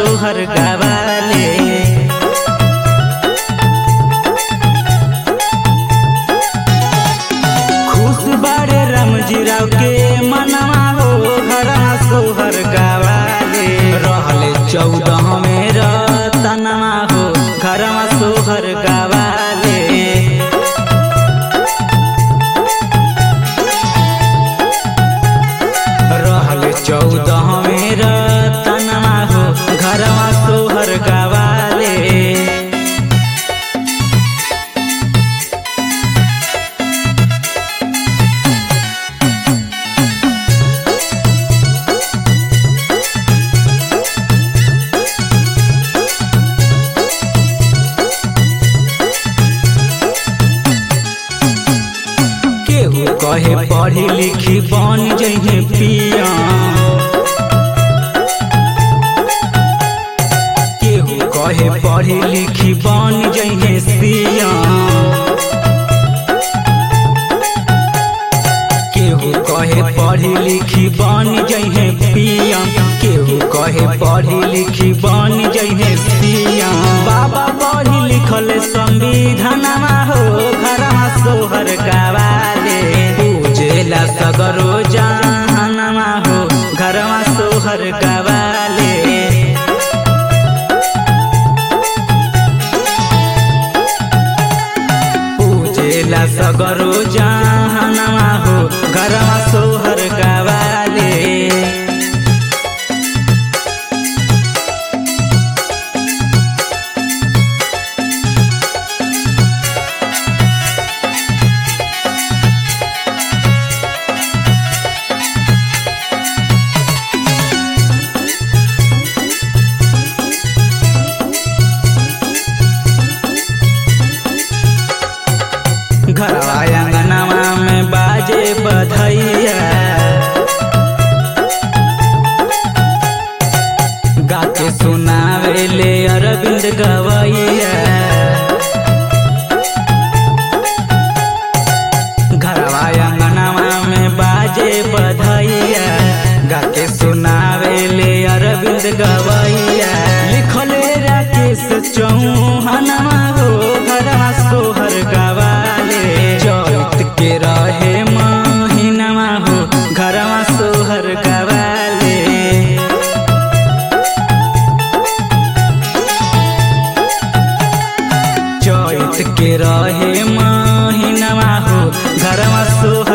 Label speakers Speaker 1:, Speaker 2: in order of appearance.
Speaker 1: सोहर गावाले। खुश बाड़े रामजी राव के मनवा हो घरवा सोहर गावाले। रहले 14 में रतनवा हो घरवा सोहर गावाले। रहले 14 में रतनवा हो घरवा सोहर गावाले। कहे पढ़ी लिखी बन जइहे पिया, केहू कहे पढ़ी लिखी बन जइहे सिया। केहू कहे पढ़ी लिखी बन जइहे पिया, केहू कहे पढ़ी लिखी बन जइहे सिया। बाबा पढ़ी लिखल संविधानमा हो घरवा सोहर गावाले। पूजेला सगरो जहानमा हो घरवा सोहर गावाले। पूजेला सगरो जहानमा हो घरवा सोहर गावाले। घरवा अंगनवा में बाजे बधैया, गाके सुनावे ले अरविंद गवैया। घरवा अंगनवा में बाजे बधैया, गाके सुनावे ले अरविंद गवैया। लिखले राकेश चौहानवा हो घरवा सोहर गावाले। चैत के रहे महीनवा हो घरवा सोहर गावाले। चैत के रहे महीनवा हो घरवा सोहर